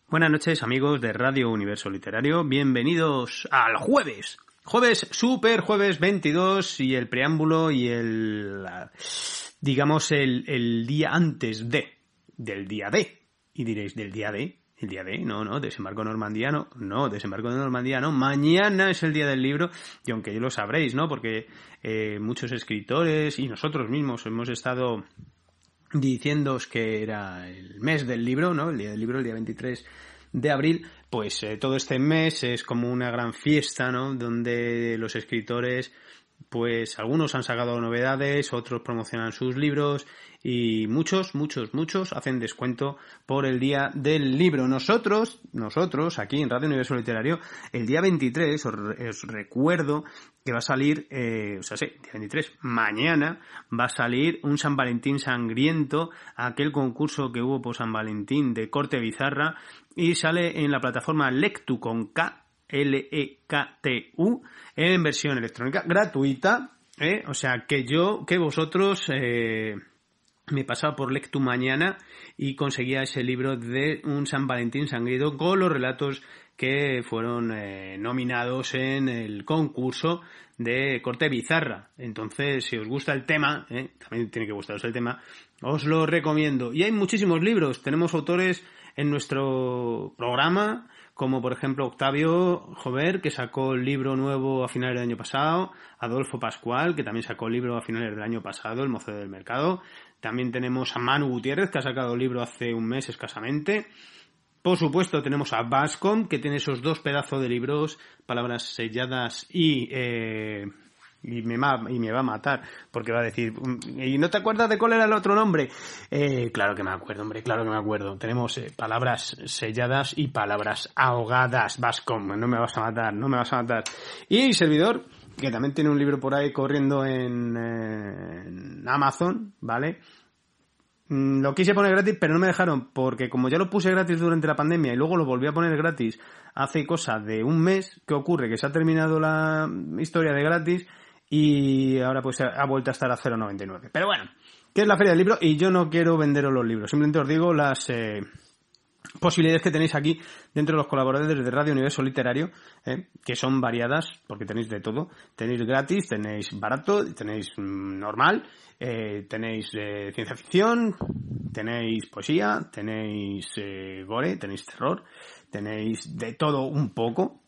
Buenas noches, amigos de Radio Universo Literario. Bienvenidos al jueves. Super jueves 22 y el preámbulo y el día antes del día D. Y diréis, ¿del día D? ¿El día D? No, desembarco normandiano. No, desembarco de Normandía no. Mañana es el día del libro y aunque ya lo sabréis, ¿no? Porque muchos escritores y nosotros mismos hemos estado diciéndoos que era el mes del libro, ¿no? El día del libro, el día 23 de abril, pues todo este mes es como una gran fiesta, ¿no? Donde los escritores, pues algunos han sacado novedades, otros promocionan sus libros y muchos hacen descuento por el día del libro. Nosotros aquí en Radio Universo Literario, el día 23, os recuerdo que va a salir, día 23, mañana va a salir un San Valentín sangriento, aquel concurso que hubo por San Valentín de corte bizarra, y sale en la plataforma Lectu con K, Lektu, en versión electrónica gratuita, o sea que vosotros me pasaba por Lectu mañana y conseguía ese libro de un San Valentín sangriento con los relatos que fueron nominados en el concurso de corte bizarra. Entonces, si os gusta el tema, también tiene que gustaros el tema, os lo recomiendo. Y hay muchísimos libros, tenemos autores en nuestro programa, como por ejemplo Octavio Jover, que sacó el libro nuevo a finales del año pasado, Adolfo Pascual, que también sacó el libro a finales del año pasado, El mozo del mercado. También tenemos a Manu Gutiérrez, que ha sacado el libro hace un mes escasamente. Por supuesto tenemos a Bascom, que tiene esos dos pedazos de libros, Palabras selladas y me va a matar, porque va a decir, ¿y no te acuerdas de cuál era el otro nombre? Claro que me acuerdo, hombre, claro que me acuerdo. Tenemos Palabras selladas y Palabras ahogadas, Bascom, no me vas a matar. Y servidor, que también tiene un libro por ahí corriendo en Amazon, ¿vale? Lo quise poner gratis, pero no me dejaron, porque como ya lo puse gratis durante la pandemia y luego lo volví a poner gratis hace cosa de un mes, ¿qué ocurre? Que se ha terminado la historia de gratis y ahora pues ha vuelto a estar a 0,99. Pero bueno, ¿qué es la Feria del Libro? Y yo no quiero venderos los libros, simplemente os digo las posibilidades que tenéis aquí dentro de los colaboradores de Radio Universo Literario, que son variadas, porque tenéis de todo. Tenéis gratis, tenéis barato, tenéis normal, tenéis ciencia ficción, tenéis poesía, tenéis gore, tenéis terror, tenéis de todo un poco,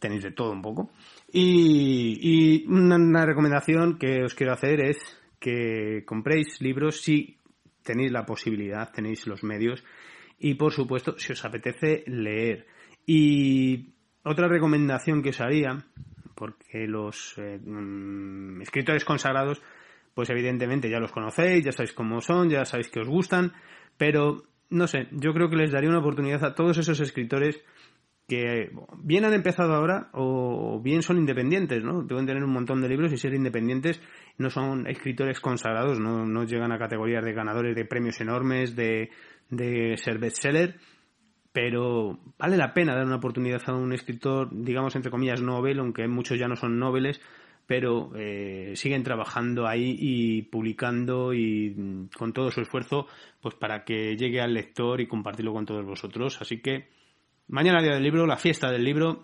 y una recomendación que os quiero hacer es que compréis libros si tenéis la posibilidad, tenéis los medios. Y, por supuesto, si os apetece leer. Y otra recomendación que os haría, porque los escritores consagrados, pues evidentemente ya los conocéis, ya sabéis cómo son, ya sabéis que os gustan, pero, no sé, yo creo que les daría una oportunidad a todos esos escritores que bien han empezado ahora o bien son independientes, ¿no? Pueden tener un montón de libros y ser independientes, no son escritores consagrados, no llegan a categorías de ganadores de premios enormes, de ser bestseller, pero vale la pena dar una oportunidad a un escritor, digamos entre comillas novel, aunque muchos ya no son noveles, pero siguen trabajando ahí y publicando y con todo su esfuerzo, pues para que llegue al lector y compartirlo con todos vosotros. Así que mañana día del libro, la fiesta del libro,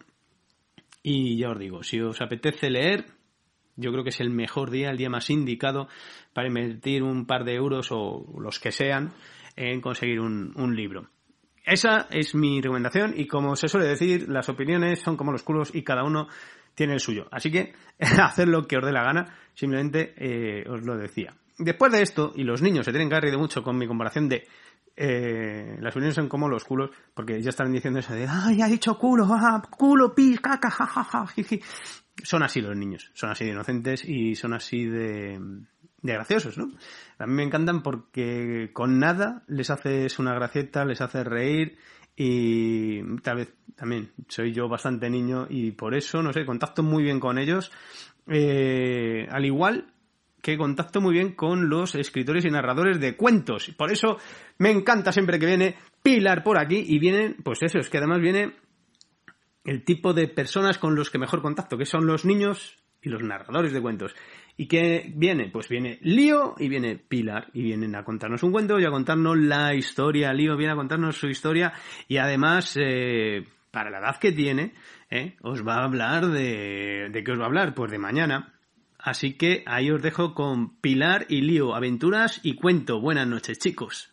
y ya os digo, si os apetece leer, yo creo que es el mejor día, el día más indicado para invertir un par de euros o los que sean en conseguir un libro. Esa es mi recomendación y como se suele decir, las opiniones son como los culos y cada uno tiene el suyo. Así que haced lo que os dé la gana, simplemente os lo decía. Después de esto, y los niños se tienen que haber reído mucho con mi comparación de las opiniones son como los culos, porque ya están diciendo eso de ¡ay, ha dicho culo! ¡Culo, pis, caca, jajaja! Son así los niños, son así de inocentes y son así de graciosos, ¿no? A mí me encantan porque con nada les haces una gracieta, les haces reír y tal vez también soy yo bastante niño y por eso, no sé, contacto muy bien con ellos, al igual que contacto muy bien con los escritores y narradores de cuentos. Por eso me encanta siempre que viene Pilar por aquí y vienen, pues eso, es que además viene el tipo de personas con los que mejor contacto, que son los niños y los narradores de cuentos. ¿Y qué viene? Pues viene Lío y viene Pilar. Y vienen a contarnos un cuento y a contarnos la historia. Lío viene a contarnos su historia y además, para la edad que tiene, os va a hablar ¿de qué os va a hablar? Pues de mañana. Así que ahí os dejo con Pilar y Lío, aventuras y cuento. Buenas noches, chicos.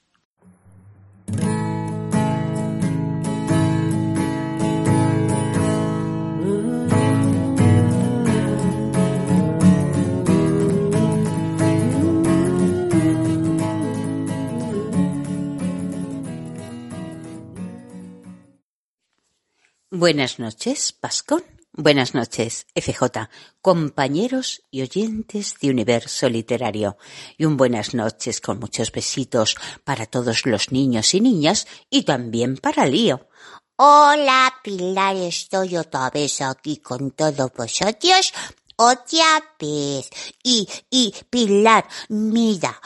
Buenas noches, Pascón. Buenas noches, FJ, compañeros y oyentes de Universo Literario. Y un buenas noches con muchos besitos para todos los niños y niñas y también para Lío. Hola, Pilar, estoy otra vez aquí con todos vosotros. Otra vez. Y Pilar, mira,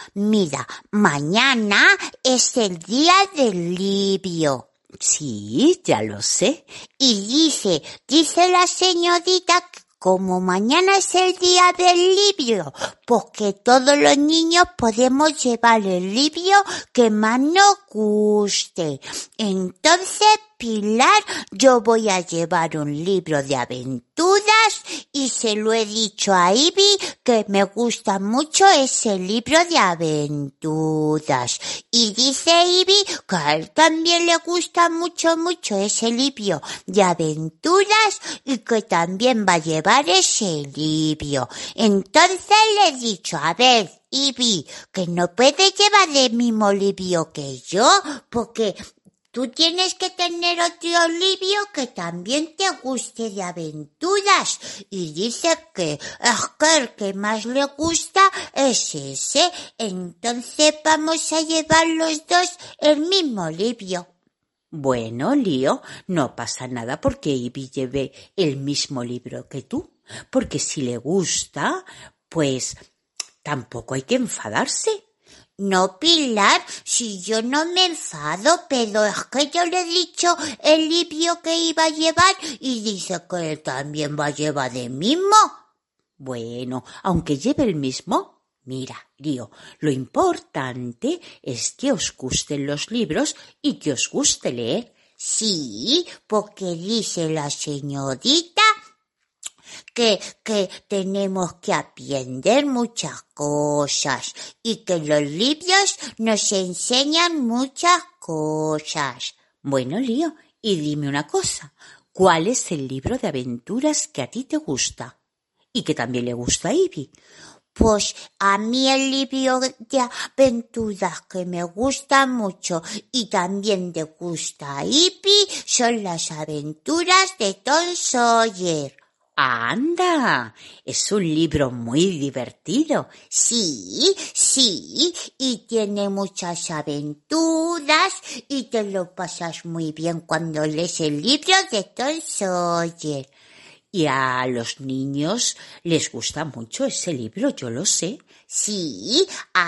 mañana es el día del libro. Sí, ya lo sé. Y dice la señorita que como mañana es el día del libro, porque todos los niños podemos llevar el libro que más nos guste. Entonces, Pilar, yo voy a llevar un libro de aventuras y se lo he dicho a Ivy que me gusta mucho ese libro de aventuras. Y dice Ivy que a él también le gusta mucho ese libro de aventuras y que también va a llevar ese libro. Entonces le he dicho, a ver, Ivy, que no puedes llevar el mismo libro que yo, porque tú tienes que tener otro libro que también te guste de aventuras. Y dice que el que más le gusta es ese. Entonces vamos a llevar los dos el mismo libro. Bueno, Lío, no pasa nada porque Ivy lleve el mismo libro que tú. Porque si le gusta, pues tampoco hay que enfadarse. No, Pilar, si yo no me enfado, pero es que yo le he dicho el libro que iba a llevar y dice que él también va a llevar el mismo. Bueno, aunque lleve el mismo, mira, Lío, lo importante es que os gusten los libros y que os guste leer. Sí, porque dice la señorita que tenemos que aprender muchas cosas y que los libros nos enseñan muchas cosas. Bueno, Lío, y dime una cosa, ¿cuál es el libro de aventuras que a ti te gusta y que también le gusta a Ivy? Pues a mí el libro de aventuras que me gusta mucho y también le gusta a Ivy son las aventuras de Tom Sawyer. ¡Anda! Es un libro muy divertido. Sí, y tiene muchas aventuras y te lo pasas muy bien cuando lees el libro de Tom Sawyer. Y a los niños les gusta mucho ese libro, yo lo sé. Sí,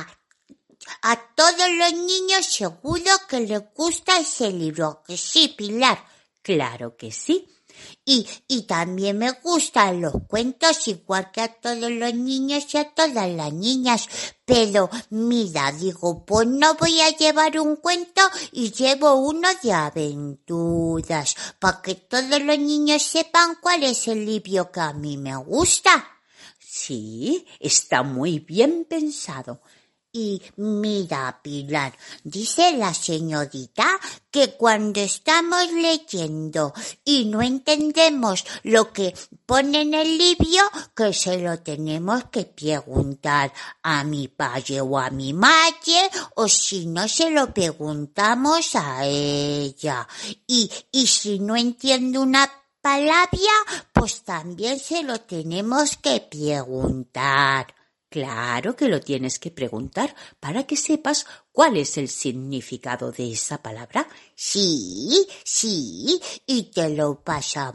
a todos los niños seguro que les gusta ese libro, que sí, Pilar. Claro que sí. Y también me gustan los cuentos igual que a todos los niños y a todas las niñas. Pero mira, digo, pues no voy a llevar un cuento y llevo uno de aventuras, para que todos los niños sepan cuál es el libro que a mí me gusta. Sí, está muy bien pensado. Y mira, Pilar, dice la señorita que cuando estamos leyendo y no entendemos lo que pone en el libro, que se lo tenemos que preguntar a mi padre o a mi madre, o si no se lo preguntamos a ella. Y si no entiendo una palabra, pues también se lo tenemos que preguntar. Claro que lo tienes que preguntar para que sepas cuál es el significado de esa palabra. Sí, y te lo pasa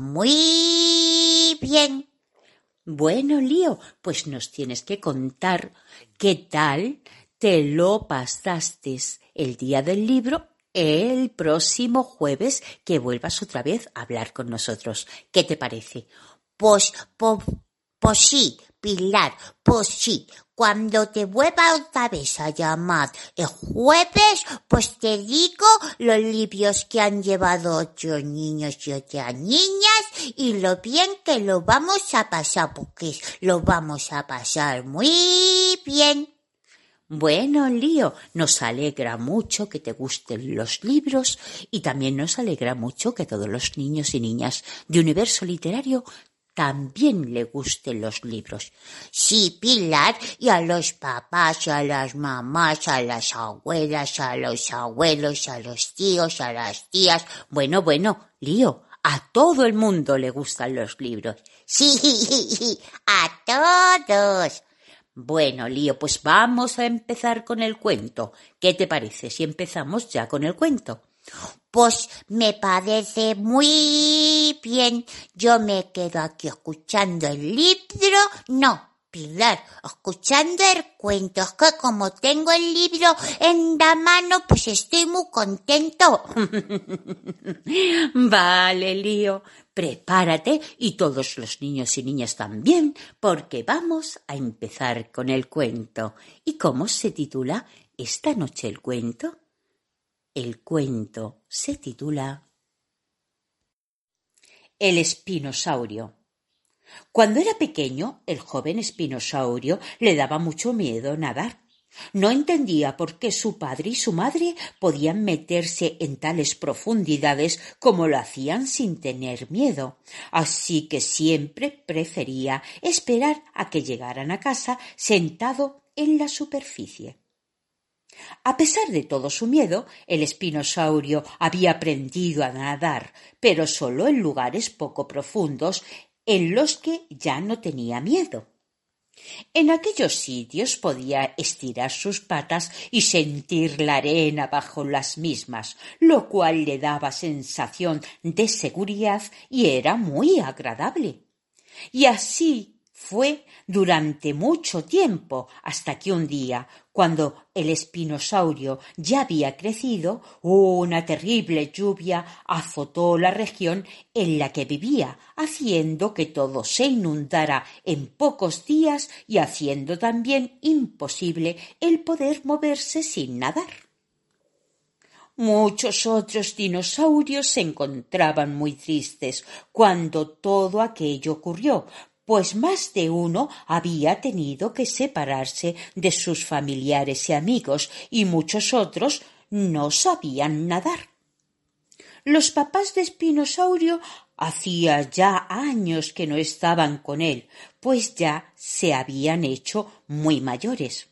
muy bien. Bueno, Lío, pues nos tienes que contar qué tal te lo pasaste el día del libro el próximo jueves que vuelvas otra vez a hablar con nosotros. ¿Qué te parece? Pues sí, Pilar, pues sí, cuando te vuelva otra vez a llamar el jueves, pues te digo los libros que han llevado otros niños y otras niñas y lo bien que lo vamos a pasar, porque lo vamos a pasar muy bien. Bueno, Lío, nos alegra mucho que te gusten los libros y también nos alegra mucho que todos los niños y niñas de Universo Literario también le gusten los libros. Sí, Pilar, y a los papás, a las mamás, a las abuelas, a los abuelos, a los tíos, a las tías. Bueno, Lío, a todo el mundo le gustan los libros. Sí, a todos. Bueno, Lío, pues vamos a empezar con el cuento. ¿Qué te parece si empezamos ya con el cuento? Pues me parece muy bien. Yo me quedo aquí escuchando el libro. No, Pilar, escuchando el cuento. Es que como tengo el libro en la mano, pues estoy muy contento. Vale, Lío, prepárate y todos los niños y niñas también, porque vamos a empezar con el cuento. ¿Y cómo se titula esta noche el cuento? El cuento se titula El espinosaurio. Cuando era pequeño, el joven espinosaurio le daba mucho miedo nadar. No entendía por qué su padre y su madre podían meterse en tales profundidades como lo hacían sin tener miedo, así que siempre prefería esperar a que llegaran a casa sentado en la superficie. A pesar de todo su miedo, el espinosaurio había aprendido a nadar, pero solo en lugares poco profundos en los que ya no tenía miedo. En aquellos sitios podía estirar sus patas y sentir la arena bajo las mismas, lo cual le daba sensación de seguridad y era muy agradable. Y así fue durante mucho tiempo, hasta que un día, cuando el espinosaurio ya había crecido, una terrible lluvia azotó la región en la que vivía, haciendo que todo se inundara en pocos días y haciendo también imposible el poder moverse sin nadar. Muchos otros dinosaurios se encontraban muy tristes cuando todo aquello ocurrió, pues más de uno había tenido que separarse de sus familiares y amigos, y muchos otros no sabían nadar. Los papás de Espinosaurio hacía ya años que no estaban con él, pues ya se habían hecho muy mayores.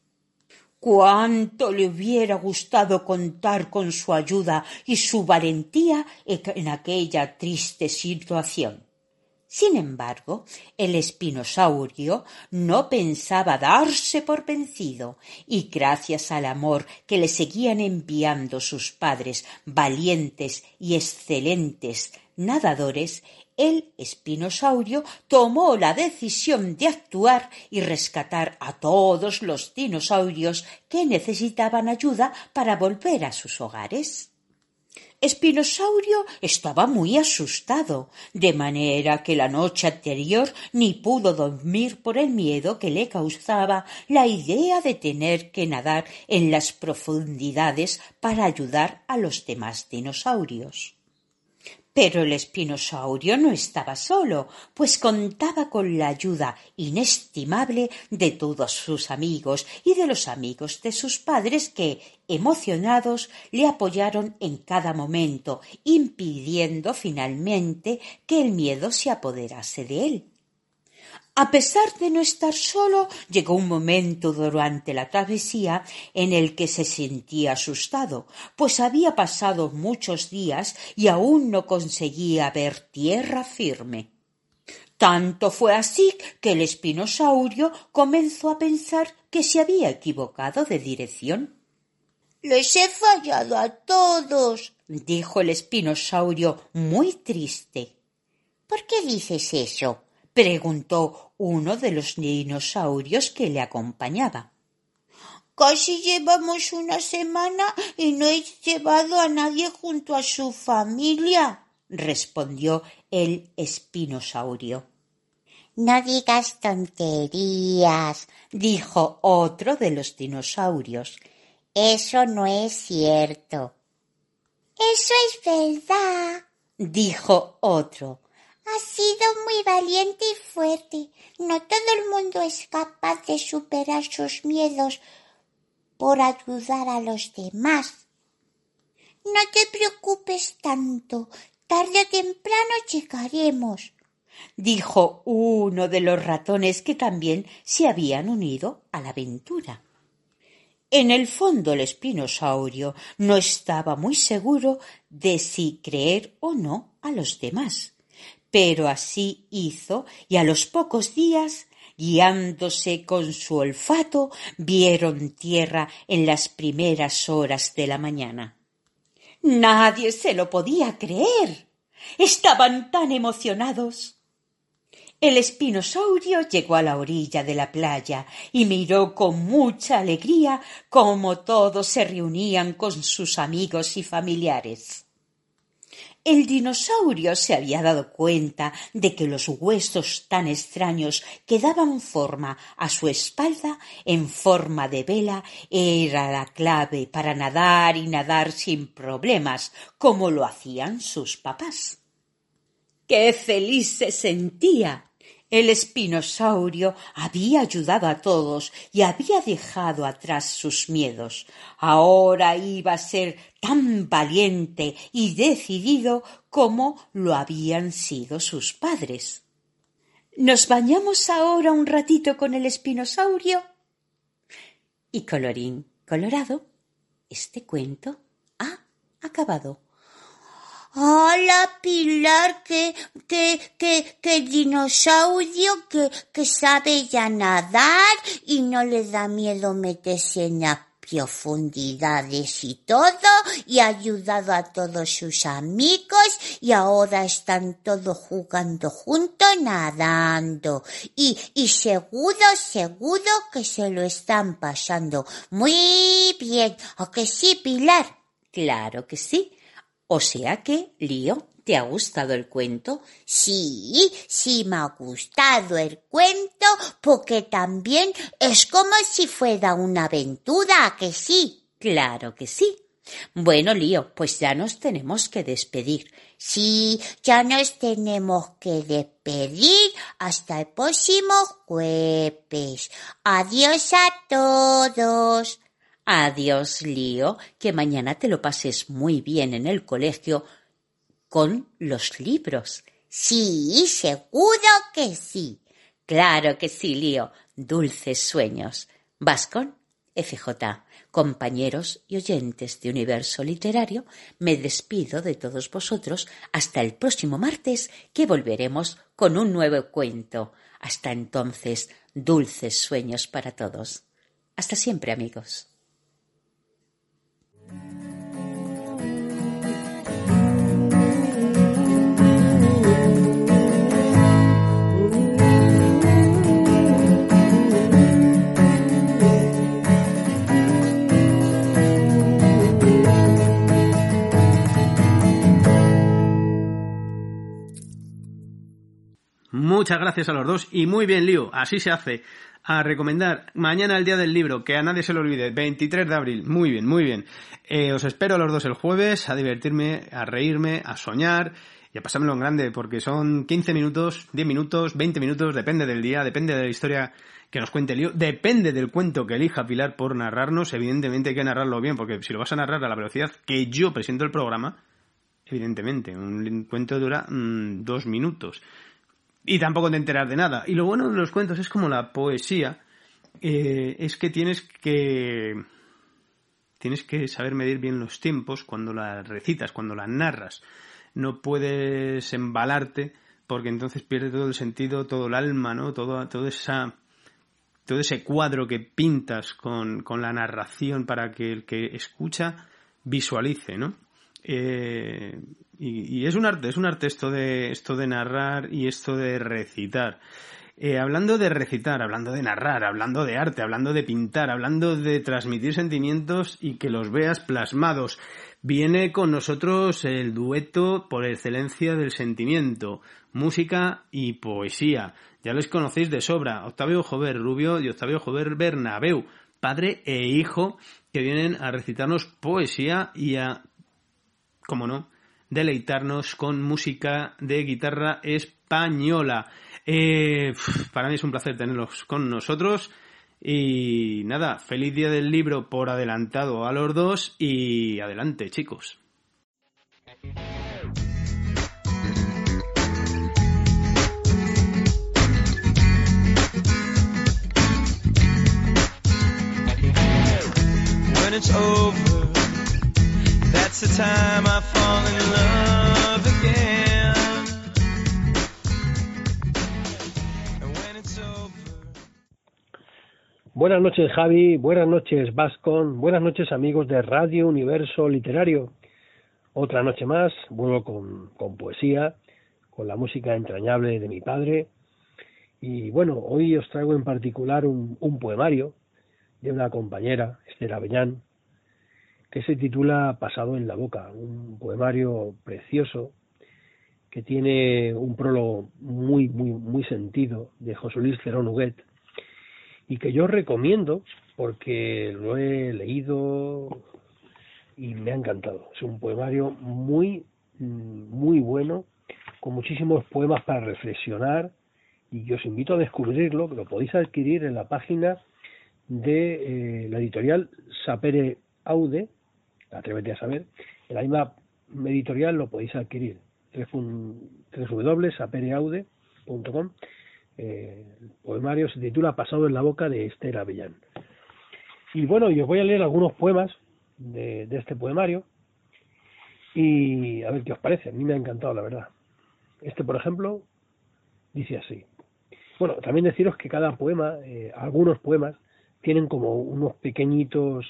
Cuánto le hubiera gustado contar con su ayuda y su valentía en aquella triste situación. Sin embargo, el espinosaurio no pensaba darse por vencido y gracias al amor que le seguían enviando sus padres valientes y excelentes nadadores, el espinosaurio tomó la decisión de actuar y rescatar a todos los dinosaurios que necesitaban ayuda para volver a sus hogares. Espinosaurio estaba muy asustado, de manera que la noche anterior ni pudo dormir por el miedo que le causaba la idea de tener que nadar en las profundidades para ayudar a los demás dinosaurios. Pero el espinosaurio no estaba solo, pues contaba con la ayuda inestimable de todos sus amigos y de los amigos de sus padres que, emocionados, le apoyaron en cada momento, impidiendo finalmente que el miedo se apoderase de él. A pesar de no estar solo, llegó un momento durante la travesía en el que se sentía asustado, pues había pasado muchos días y aún no conseguía ver tierra firme. Tanto fue así que el espinosaurio comenzó a pensar que se había equivocado de dirección. Les he fallado a todos, dijo el espinosaurio muy triste. ¿Por qué dices eso?, preguntó uno de los dinosaurios que le acompañaba. Casi llevamos una semana y no he llevado a nadie junto a su familia, respondió el espinosaurio. No digas tonterías, dijo otro de los dinosaurios. Eso no es cierto. Eso es verdad, dijo otro. Has sido muy valiente y fuerte. No todo el mundo es capaz de superar sus miedos por ayudar a los demás. No te preocupes tanto. Tarde o temprano llegaremos, dijo uno de los ratones que también se habían unido a la aventura. En el fondo el espinosaurio no estaba muy seguro de si creer o no a los demás, pero así hizo y a los pocos días, guiándose con su olfato, vieron tierra en las primeras horas de la mañana. Nadie se lo podía creer. Estaban tan emocionados. El espinosaurio llegó a la orilla de la playa y miró con mucha alegría cómo todos se reunían con sus amigos y familiares. El dinosaurio se había dado cuenta de que los huesos tan extraños que daban forma a su espalda en forma de vela era la clave para nadar y nadar sin problemas, como lo hacían sus papás. ¡Qué feliz se sentía! El espinosaurio había ayudado a todos y había dejado atrás sus miedos. Ahora iba a ser tan valiente y decidido como lo habían sido sus padres. ¿Nos bañamos ahora un ratito con el espinosaurio? Y colorín colorado, este cuento ha acabado. ¡Hola, Pilar! ¡Qué dinosaurio que sabe ya nadar y no le da miedo meterse en las profundidades y todo! Y ha ayudado a todos sus amigos y ahora están todos jugando juntos, nadando. Y seguro que se lo están pasando muy bien. ¿O que sí, Pilar? Claro que sí. O sea que, Lío, ¿te ha gustado el cuento? Sí, me ha gustado el cuento porque también es como si fuera una aventura, ¿a que sí? Claro que sí. Bueno, Lío, pues ya nos tenemos que despedir. Sí, ya nos tenemos que despedir hasta el próximo jueves. Adiós a todos. Adiós, Lío, que mañana te lo pases muy bien en el colegio con los libros. Sí, seguro que sí. Claro que sí, Lío. Dulces sueños. Vascón, FJ, compañeros y oyentes de Universo Literario, me despido de todos vosotros hasta el próximo martes, que volveremos con un nuevo cuento. Hasta entonces, dulces sueños para todos. Hasta siempre, amigos. Muchas gracias a los dos y muy bien, Lío, así se hace. A recomendar mañana el día del libro, que a nadie se lo olvide, 23 de abril, muy bien, muy bien. Os espero a los dos el jueves, a divertirme, a reírme, a soñar y a pasármelo en grande, porque son 15 minutos, 10 minutos, 20 minutos, depende del día, depende de la historia que nos cuente Lío, depende del cuento que elija Pilar por narrarnos. Evidentemente hay que narrarlo bien, porque si lo vas a narrar a la velocidad que yo presento el programa, evidentemente, un cuento dura 2 minutos. Y tampoco te enteras de nada. Y lo bueno de los cuentos es como la poesía, es que tienes que saber medir bien los tiempos cuando la recitas, cuando la narras. No puedes embalarte, porque entonces pierde todo el sentido, todo el alma, ¿no? Todo ese cuadro que pintas con la narración para que el que escucha visualice, ¿no? Y es un arte esto de narrar y esto de recitar. Hablando de recitar, hablando de narrar, hablando de arte, hablando de pintar, hablando de transmitir sentimientos y que los veas plasmados. viene con nosotros el dueto por excelencia del sentimiento, música y poesía. Ya les conocéis de sobra, Octavio Jover Rubio y Octavio Jover Bernabeu, padre e hijo, que vienen a recitarnos poesía y a, como no, deleitarnos con música de guitarra española. Para mí es un placer tenerlos con nosotros. Y nada, feliz día del libro por adelantado a los dos y adelante, chicos. When it's over, that's the time I fall in love again. And when it's over. Buenas noches, Javi, buenas noches, Vascon, buenas noches, amigos de Radio Universo Literario. Otra noche más, vuelvo con poesía, con la música entrañable de mi padre. Y bueno, hoy os traigo en particular un poemario de una compañera, Esther Avellán, que se titula Pasado en la boca, un poemario precioso que tiene un prólogo muy sentido de José Luis Cerón Huguet, y que yo recomiendo porque lo he leído y me ha encantado. Es un poemario muy bueno, con muchísimos poemas para reflexionar, y yo os invito a descubrirlo, que lo podéis adquirir en la página de la editorial Sapere Aude, Atrévete a saber. En la misma editorial lo podéis adquirir, www.sapereaude.com. El poemario se titula Pasado en la boca, de Esther Avellán. Y bueno, yo voy a leer algunos poemas de este poemario y a ver qué os parece. A mí me ha encantado, la verdad. Este, por ejemplo, dice así. Bueno, también deciros que cada poema, algunos poemas, tienen como unos pequeñitos,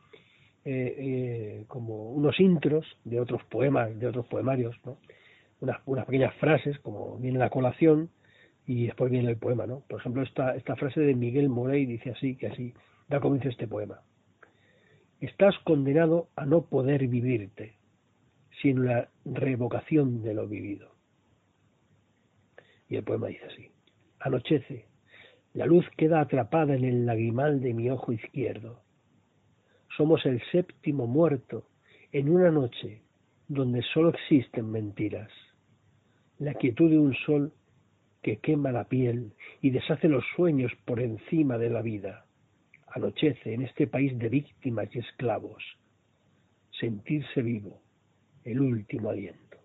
como unos intros de otros poemas, de otros poemarios, ¿no? Unas pequeñas frases, como viene la colación, y después viene el poema, ¿no? Por ejemplo, esta frase de Miguel Morey dice así, que así da comienzo este poema. Estás condenado a no poder vivirte sin la revocación de lo vivido. Y el poema dice así. Anochece, la luz queda atrapada en el lagrimal de mi ojo izquierdo. Somos el séptimo muerto en una noche donde solo existen mentiras. La quietud de un sol que quema la piel y deshace los sueños por encima de la vida. Anochece en este país de víctimas y esclavos. Sentirse vivo, el último aliento.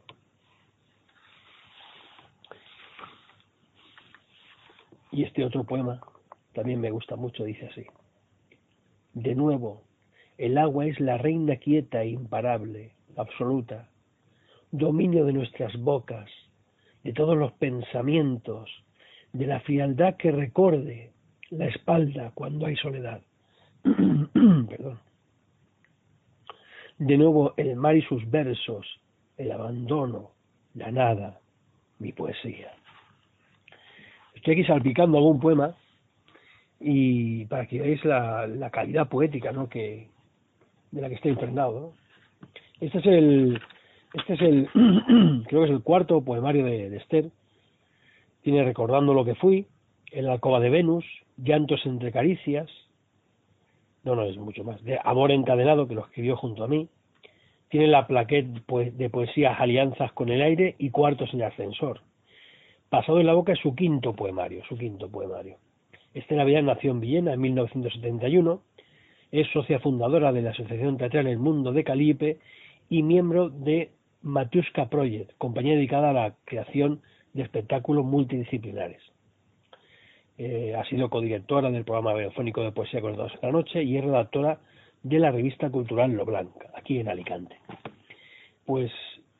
Y este otro poema también me gusta mucho, dice así. De nuevo, el agua es la reina quieta e imparable, absoluta, dominio de nuestras bocas, de todos los pensamientos, de la frialdad que recorde la espalda cuando hay soledad. Perdón. De nuevo el mar y sus versos, el abandono, la nada, mi poesía. Estoy aquí salpicando algún poema y para que veáis la calidad poética, ¿no?, de la que estoy impregnado, ¿no? Este es el creo que es el cuarto poemario de Esther. Tiene Recordando lo que fui, En la alcoba de Venus, Llantos entre caricias, no es mucho más, de Amor encadenado, que lo escribió junto a mí. Tiene la plaquette de poesía Alianzas con el aire y Cuartos en el ascensor. Pasado en la boca es su quinto poemario. Esther Avellán nació en Villena en 1971, es socia fundadora de la Asociación Teatral El Mundo de Calipe y miembro de Matuska Project, compañía dedicada a la creación de espectáculos multidisciplinares. Ha sido codirectora del programa radiofónico de Poesía Conectados en la Noche y es redactora de la revista cultural Lo Blanca, aquí en Alicante. Pues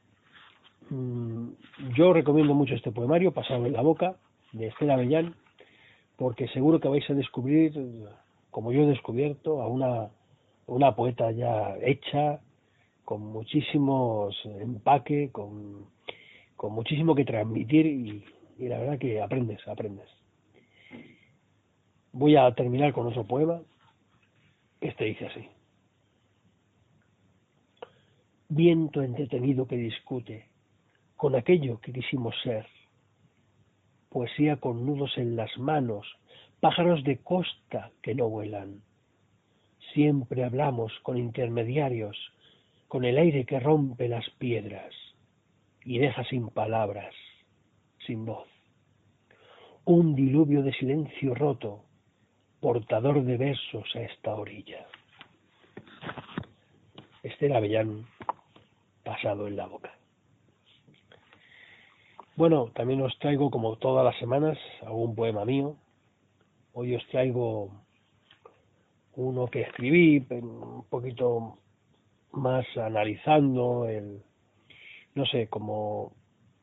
yo recomiendo mucho este poemario, Pasado en la boca, de Esther Avellán, porque seguro que vais a descubrir, como yo he descubierto, a una poeta ya hecha, con muchísimos empaque, con muchísimo que transmitir y la verdad que aprendes. Voy a terminar con otro poema. Este dice así. viento entretenido que discute con aquello que quisimos ser, poesía con nudos en las manos, pájaros de costa que no vuelan. Siempre hablamos con intermediarios, con el aire que rompe las piedras y deja sin palabras, sin voz. Un diluvio de silencio roto, portador de versos a esta orilla. Esther Avellán, pasado en la boca. Bueno, también os traigo, como todas las semanas, algún poema mío. Hoy os traigo uno que escribí un poquito más analizando como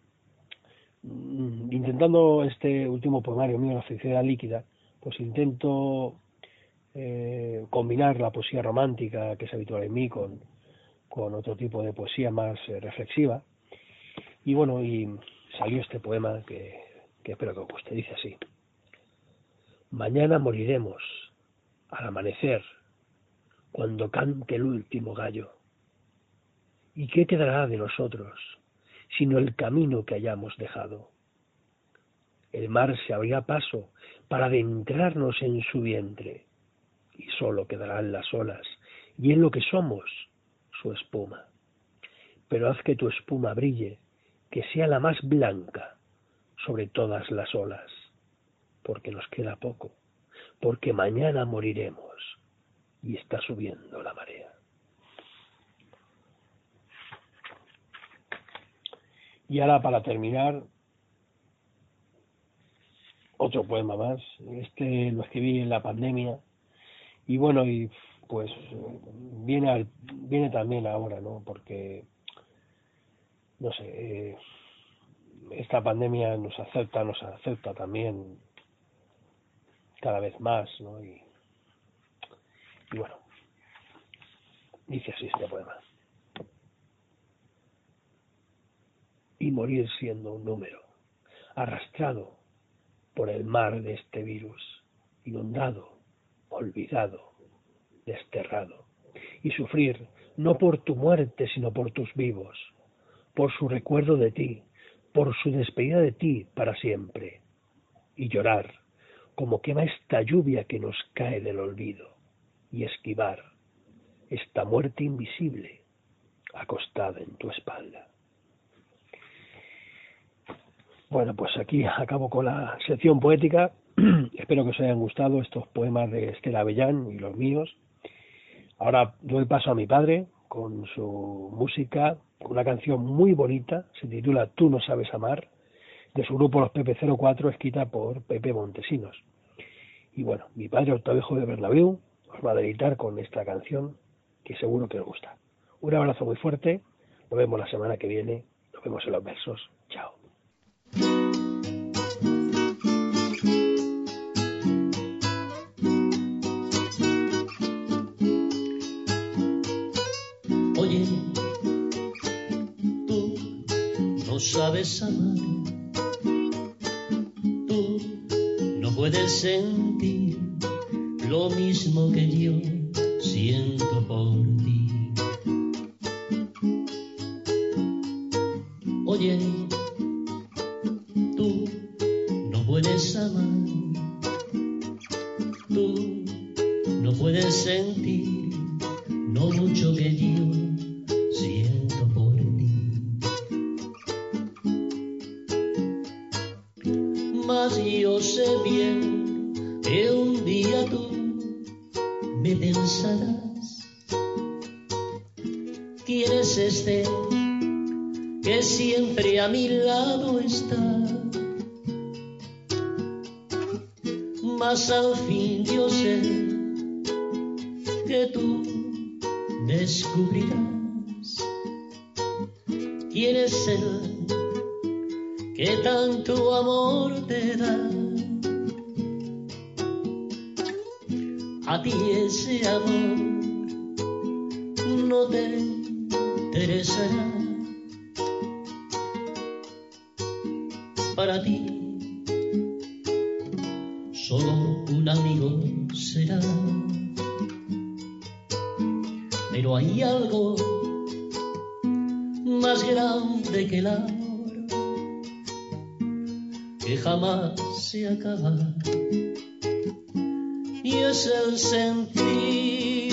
intentando este último poemario mío, La felicidad líquida, pues intento combinar la poesía romántica que es habitual en mí con otro tipo de poesía más reflexiva. Y bueno, y salió este poema que espero que os guste. Dice así: mañana moriremos al amanecer, cuando cante el último gallo. ¿Y qué quedará de nosotros, sino el camino que hayamos dejado? El mar se abrirá paso para adentrarnos en su vientre, y solo quedarán las olas, y en lo que somos, su espuma. Pero haz que tu espuma brille, que sea la más blanca sobre todas las olas, porque nos queda poco, porque mañana moriremos, y está subiendo la marea. Y ahora, para terminar, otro poema más. Este lo escribí en la pandemia, y bueno, y pues viene también ahora, ¿no? Porque, no sé, esta pandemia nos acepta también cada vez más, ¿no? Y bueno, dice así este poema: y morir siendo un número, arrastrado por el mar de este virus, inundado, olvidado, desterrado, y sufrir no por tu muerte sino por tus vivos, por su recuerdo de ti, por su despedida de ti para siempre, y llorar como quema esta lluvia que nos cae del olvido, y esquivar esta muerte invisible acostada en tu espalda. Bueno, pues aquí acabo con la sección poética. Espero que os hayan gustado estos poemas de Esther Avellán y los míos. Ahora doy paso a mi padre con su música, una canción muy bonita, se titula Tú no sabes amar, de su grupo Los Pepe 04, escrita por Pepe Montesinos. Y bueno, mi padre Octavio de Bernabéu os va a deleitar con esta canción que seguro que os gusta. Un abrazo muy fuerte, nos vemos la semana que viene, nos vemos en los versos. Chao. Oye, tú no sabes amar, tú no puedes sentir lo mismo que yo siento por ti. Oye, tú no puedes amar, tú no puedes sentir lo mucho que yo siento por ti. Mas yo sé bien que un día tú me pensarás: ¿quién es este que siempre a mi lado está? Mas al fin yo sé que tú descubrirás quién es él que tanto amor te da. A ti ese amor no te interesará. Para ti solo un amigo será. Pero hay algo más grande que el amor, que jamás se acaba, y es el sentir.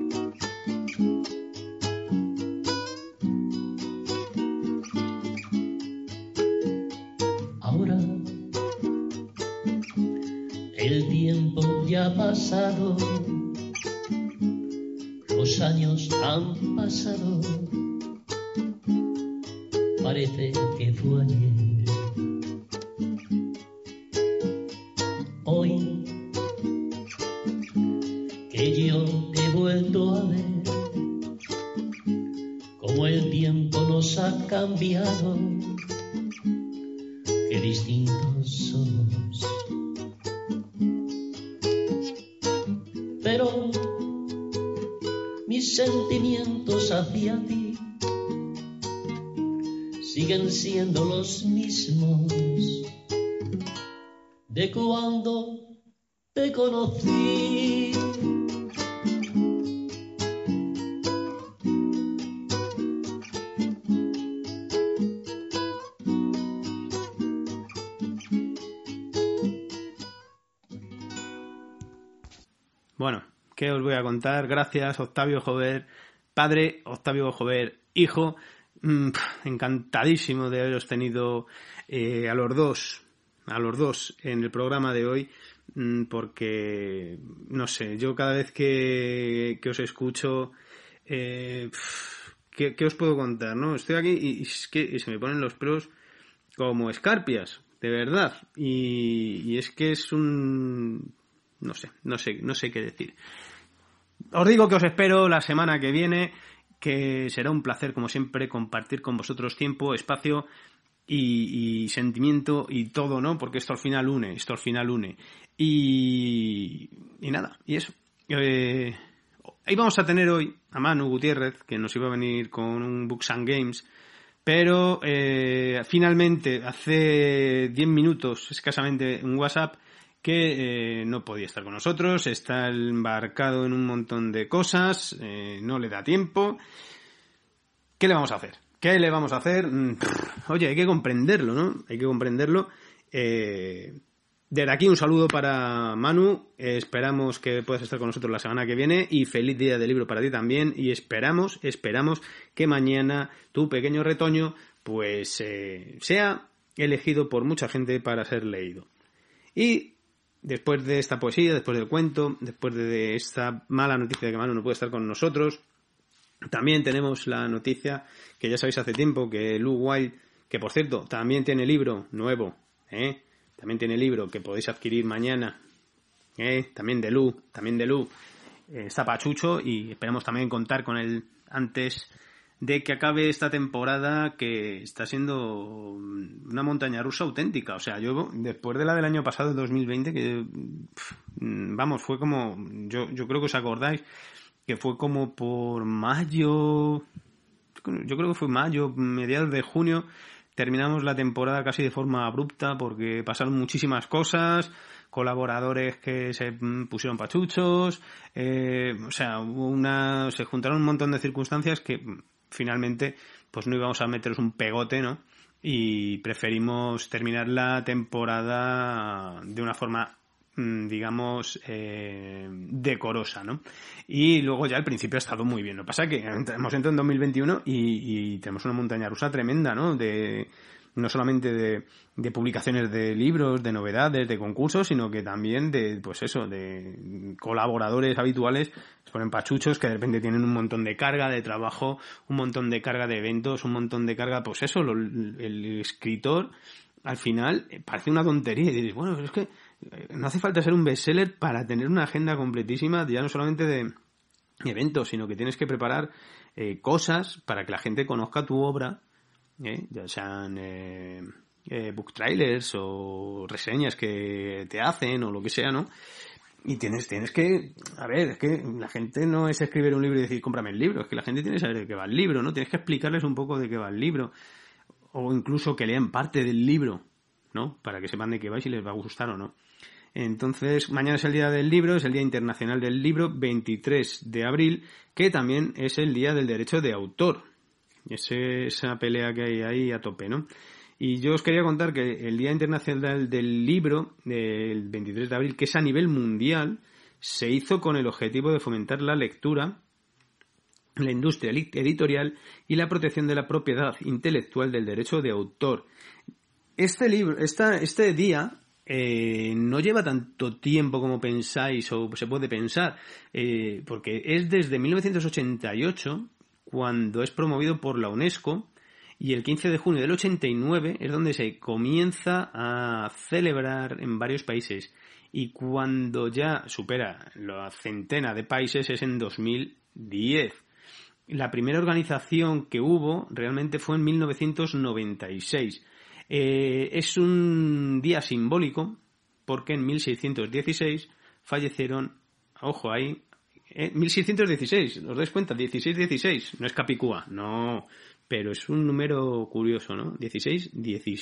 Ahora el tiempo ya ha pasado, los años han pasado, parece que fue ayer. Hoy que yo he vuelto a ver cómo el tiempo nos ha cambiado, qué distintos somos. Pero mis sentimientos hacia ti siguen siendo los mismos de cuando te conocí. Bueno, ¿qué os voy a contar? Gracias, Octavio Jover, padre, Octavio Jover, hijo. Encantadísimo de haberos tenido a los dos en el programa de hoy, porque, no sé, yo cada vez que os escucho, ¿qué os puedo contar, no? Estoy aquí y es que se me ponen los pelos como escarpias, de verdad, y es que es un... No sé qué decir. Os digo que os espero la semana que viene, que será un placer, como siempre, compartir con vosotros tiempo, espacio y sentimiento y todo, ¿no? Porque esto al final une. Y nada, y eso. Ahí vamos a tener hoy a Manu Gutiérrez, que nos iba a venir con un Books and Games, pero finalmente, hace 10 minutos, escasamente, un WhatsApp, que no podía estar con nosotros, está embarcado en un montón de cosas, no le da tiempo. ¿Qué le vamos a hacer? Oye, hay que comprenderlo, ¿no? Desde aquí un saludo para Manu, esperamos que puedas estar con nosotros la semana que viene y feliz día del libro para ti también, y esperamos que mañana tu pequeño retoño pues sea elegido por mucha gente para ser leído. Y después de esta poesía, después del cuento, después de esta mala noticia de que Manu no puede estar con nosotros, también tenemos la noticia que ya sabéis hace tiempo que Lou Wilde, que por cierto también tiene libro nuevo, también tiene libro que podéis adquirir mañana, también de Lou, está pachucho y esperamos también contar con él antes de que acabe esta temporada, que está siendo una montaña rusa auténtica. O sea, yo después de la del año pasado, 2020, que vamos, fue como, yo creo que os acordáis, que fue como por mayo, yo creo que fue mayo, mediados de junio, terminamos la temporada casi de forma abrupta porque pasaron muchísimas cosas, colaboradores que se pusieron pachuchos, o sea, se juntaron un montón de circunstancias que finalmente pues no íbamos a meteros un pegote, ¿no? Y preferimos terminar la temporada de una forma, digamos, decorosa, ¿no? Y luego ya al principio ha estado muy bien. Lo que pasa es que hemos entrado en 2021 y tenemos una montaña rusa tremenda, ¿no? No solamente de publicaciones de libros, de novedades, de concursos, sino que también de colaboradores habituales, se ponen pachuchos que de repente tienen un montón de carga de trabajo, un montón de carga de eventos, un montón de carga, pues eso, el escritor al final parece una tontería y dices, bueno, pero es que no hace falta ser un bestseller para tener una agenda completísima, ya no solamente de eventos, sino que tienes que preparar cosas para que la gente conozca tu obra, ya sean book trailers o reseñas que te hacen o lo que sea, ¿no? Y tienes que, a ver, es que la gente no es escribir un libro y decir cómprame el libro, es que la gente tiene que saber de qué va el libro, ¿no? Tienes que explicarles un poco de qué va el libro, o incluso que lean parte del libro, ¿no? Para que sepan de qué va y si les va a gustar o no. Entonces, mañana es el Día del Libro, es el Día Internacional del Libro, 23 de abril, que también es el Día del Derecho de Autor. Esa pelea que hay ahí a tope, ¿no? Y yo os quería contar que el Día Internacional del Libro, el 23 de abril, que es a nivel mundial, se hizo con el objetivo de fomentar la lectura, la industria editorial y la protección de la propiedad intelectual del derecho de autor. Este día no lleva tanto tiempo como pensáis o se puede pensar, porque es desde 1988 cuando es promovido por la UNESCO, y el 15 de junio del 89 es donde se comienza a celebrar en varios países, y cuando ya supera la centena de países es en 2010. La primera organización que hubo realmente fue en 1996. Es un día simbólico porque en 1616 fallecieron, ojo ahí, 1616, ¿os dais cuenta? 1616, no es Capicúa, no, pero es un número curioso, ¿no? 16.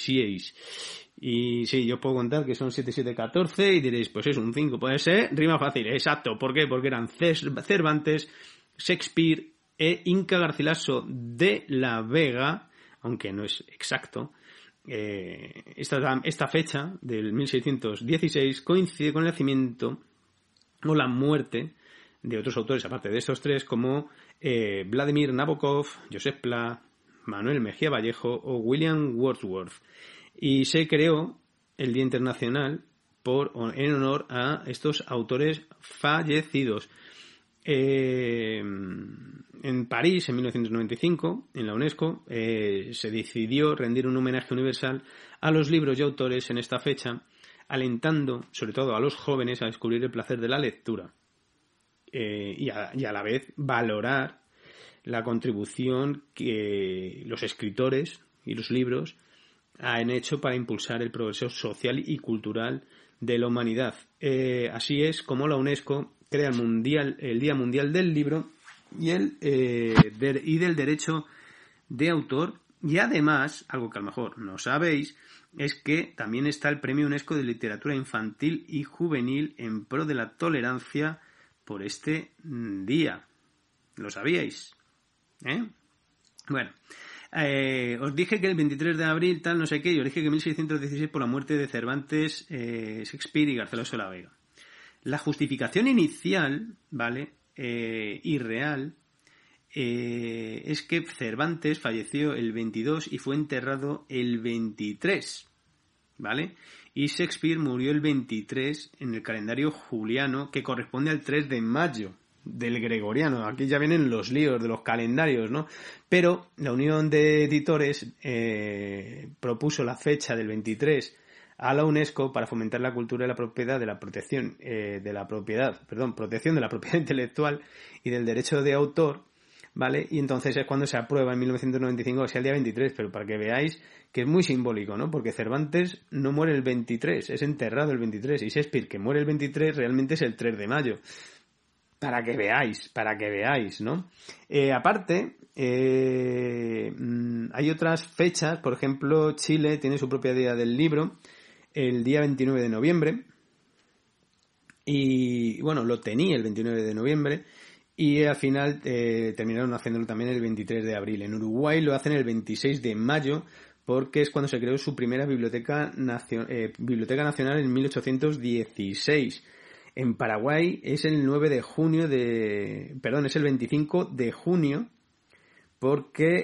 Y sí, yo puedo contar que son 7, 7, 14 y diréis, pues es un 5, puede ser, rima fácil, exacto, ¿por qué? Porque eran Cervantes, Shakespeare e Inca Garcilaso de la Vega, aunque no es exacto. Esta fecha del 1616 coincide con el nacimiento o la muerte de otros autores aparte de estos tres, como Vladimir Nabokov, Joseph Pla, Manuel Mejía Vallejo o William Wordsworth. Y se creó el Día Internacional en honor a estos autores fallecidos. En París, en 1995, en la UNESCO, se decidió rendir un homenaje universal a los libros y autores en esta fecha, alentando sobre todo a los jóvenes a descubrir el placer de la lectura. Y a la vez valorar la contribución que los escritores y los libros han hecho para impulsar el progreso social y cultural de la humanidad. Así es como la UNESCO crea el Día Mundial del Libro y del Derecho de Autor. Y además, algo que a lo mejor no sabéis, es que también está el Premio UNESCO de Literatura Infantil y Juvenil en pro de la tolerancia por este día. ¿Lo sabíais? Bueno, os dije que el 23 de abril tal no sé qué, y os dije que 1616 por la muerte de Cervantes, Shakespeare y Garcilaso de la Vega. La justificación inicial, ¿vale? Y real, es que Cervantes falleció el 22 y fue enterrado el 23, ¿vale? Y Shakespeare murió el 23 en el calendario juliano, que corresponde al 3 de mayo del gregoriano. Aquí ya vienen los líos de los calendarios, ¿no? Pero la Unión de Editores propuso la fecha del 23 a la UNESCO para fomentar la cultura de la propiedad, protección de la propiedad intelectual y del derecho de autor, ¿vale? Y entonces es cuando se aprueba en 1995, o sea, el día 23, pero para que veáis que es muy simbólico, ¿no? Porque Cervantes no muere el 23, es enterrado el 23, y Shakespeare, que muere el 23, realmente es el 3 de mayo. Para que veáis, ¿no? Aparte, hay otras fechas, por ejemplo, Chile tiene su propia Día del Libro, el día 29 de noviembre, y bueno, lo tenía el 29 de noviembre, y al final terminaron haciéndolo también el 23 de abril. En Uruguay lo hacen el 26 de mayo, porque es cuando se creó su primera Biblioteca Nacional en 1816. En Paraguay es el 25 de junio, porque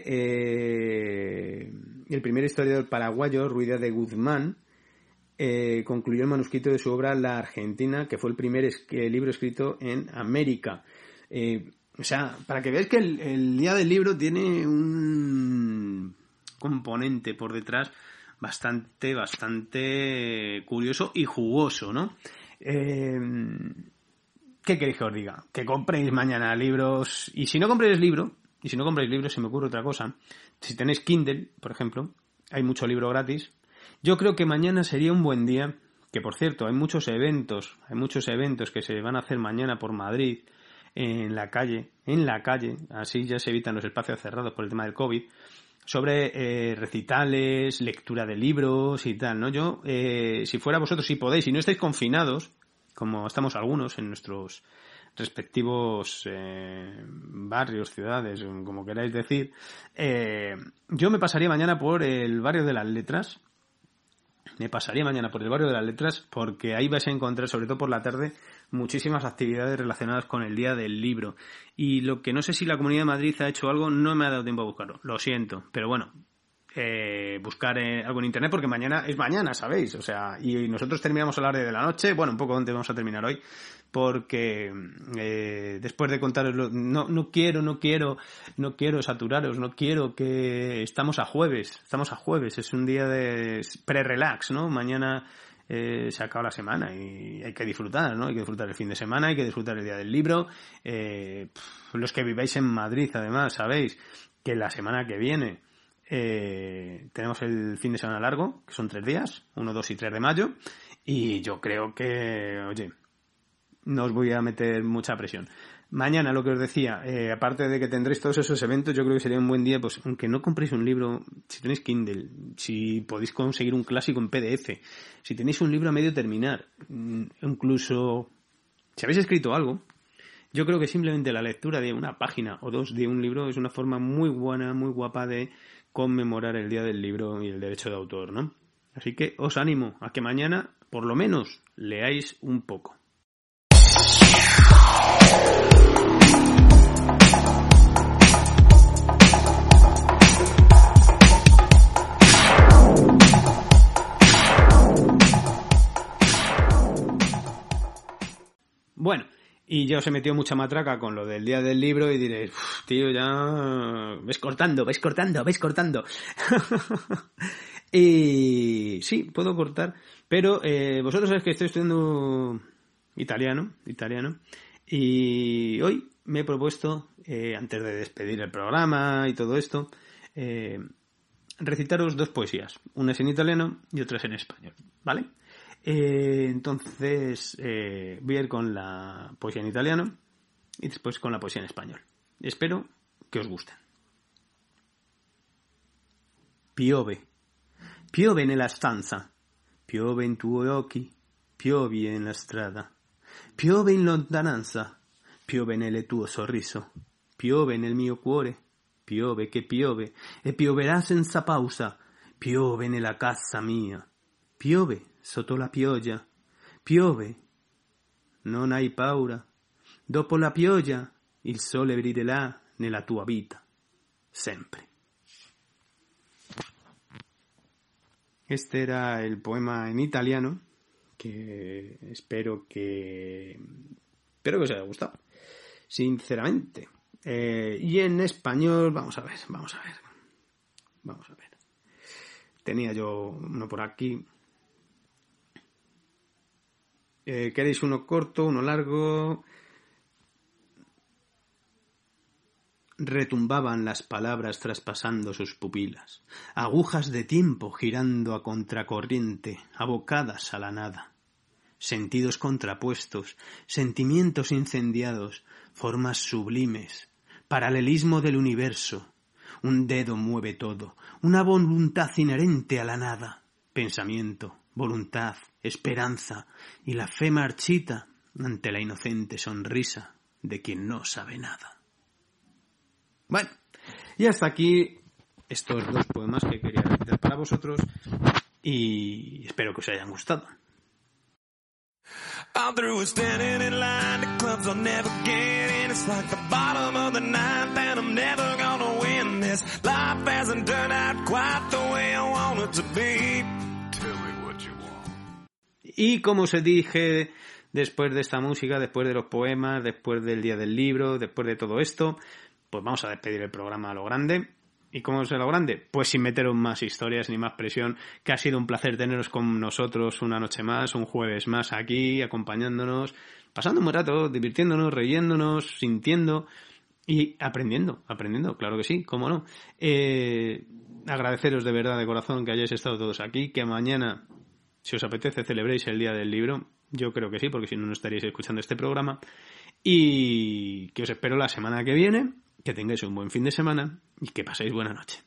el primer historiador paraguayo, Ruy de Guzmán, concluyó el manuscrito de su obra La Argentina, que fue el primer libro escrito en América. O sea, para que veáis que el Día del Libro tiene un componente por detrás bastante curioso y jugoso, ¿no? ¿Qué queréis que os diga? Que compréis mañana libros, y si no compréis libros, se me ocurre otra cosa. Si tenéis Kindle, por ejemplo, hay mucho libro gratis. Yo creo que mañana sería un buen día, que por cierto, hay muchos eventos que se van a hacer mañana por Madrid, en la calle, así ya se evitan los espacios cerrados por el tema del COVID, sobre recitales, lectura de libros y tal, ¿no? Yo, si fuera vosotros, si podéis, si no estáis confinados, como estamos algunos en nuestros respectivos barrios, ciudades, como queráis decir. Yo me pasaría mañana por el barrio de las Letras. Porque ahí vais a encontrar, sobre todo por la tarde, muchísimas actividades relacionadas con el Día del Libro. Y lo que no sé si la Comunidad de Madrid ha hecho algo, no me ha dado tiempo a buscarlo. Lo siento, pero bueno. Buscar algo en internet porque mañana es mañana, ¿sabéis? O sea, y nosotros terminamos a las 10 de la noche, bueno, un poco antes vamos a terminar hoy, porque después de contaros no quiero saturaros, no quiero que estamos a jueves, es un día de pre-relax, ¿no? Mañana se acaba la semana y hay que disfrutar, ¿no? Hay que disfrutar el fin de semana, hay que disfrutar el Día del Libro. Los que viváis en Madrid, además, sabéis que la semana que viene tenemos el fin de semana largo, que son 3 días, 1, 2 y 3 de mayo, y yo creo que, oye, no os voy a meter mucha presión. Mañana, lo que os decía, aparte de que tendréis todos esos eventos, yo creo que sería un buen día, pues, aunque no compréis un libro, si tenéis Kindle, si podéis conseguir un clásico en PDF, si tenéis un libro a medio terminar, incluso si habéis escrito algo, yo creo que simplemente la lectura de una página o 2 de un libro es una forma muy buena, muy guapa de conmemorar el Día del Libro y el derecho de autor, ¿no? Así que os animo a que mañana, por lo menos, leáis un poco. Bueno, y ya os he metido mucha matraca con lo del Día del Libro y diréis, tío, ya ves cortando. Y sí, puedo cortar, pero vosotros sabéis que estoy estudiando italiano, y hoy me he propuesto, antes de despedir el programa y todo esto, recitaros 2 poesías, unas en italiano y otras en español, ¿vale? Entonces voy a ir con la poesía en italiano y después con la poesía en español. Espero que os gusten. Piove nella stanza, piove in tuoi occhi, piovi nella strada, piove in lontananza, piove nel tuo sorriso, piove nel mio cuore, piove che piove e pioverà senza pausa, piove nella casa mia, piove sotto la pioggia, piove, non hai paura, dopo la pioggia il sole brillerà nella tua vita, sempre. Este era el poema en italiano, que espero que os haya gustado, sinceramente. Y en español, vamos a ver. Tenía yo uno por aquí. ¿Queréis uno corto, uno largo? Retumbaban las palabras traspasando sus pupilas, agujas de tiempo girando a contracorriente, abocadas a la nada. Sentidos contrapuestos, sentimientos incendiados, formas sublimes, paralelismo del universo. Un dedo mueve todo, una voluntad inherente a la nada, pensamiento, voluntad, esperanza y la fe marchita ante la inocente sonrisa de quien no sabe nada. Bueno, y hasta aquí estos 2 poemas que quería recitar para vosotros y espero que os hayan gustado. I'm through with standing in line, the clubs I'll never get in. It's like the bottom of the ninth and I'm never gonna win this. Life hasn't turned out quite the way I want it to be. Tell me what you want. Y como os dije, después de esta música, después de los poemas, después del Día del Libro, después de todo esto, pues vamos a despedir el programa a lo grande. ¿Y cómo es a lo grande? Pues sin meteros más historias ni más presión, que ha sido un placer teneros con nosotros una noche más, un jueves más aquí, acompañándonos, pasando un buen rato, divirtiéndonos, riéndonos, sintiendo y aprendiendo, claro que sí, cómo no. Agradeceros de verdad, de corazón, que hayáis estado todos aquí, que mañana, si os apetece, celebréis el Día del Libro. Yo creo que sí, porque si no, no estaríais escuchando este programa. Y que os espero la semana que viene, que tengáis un buen fin de semana y que paséis buena noche.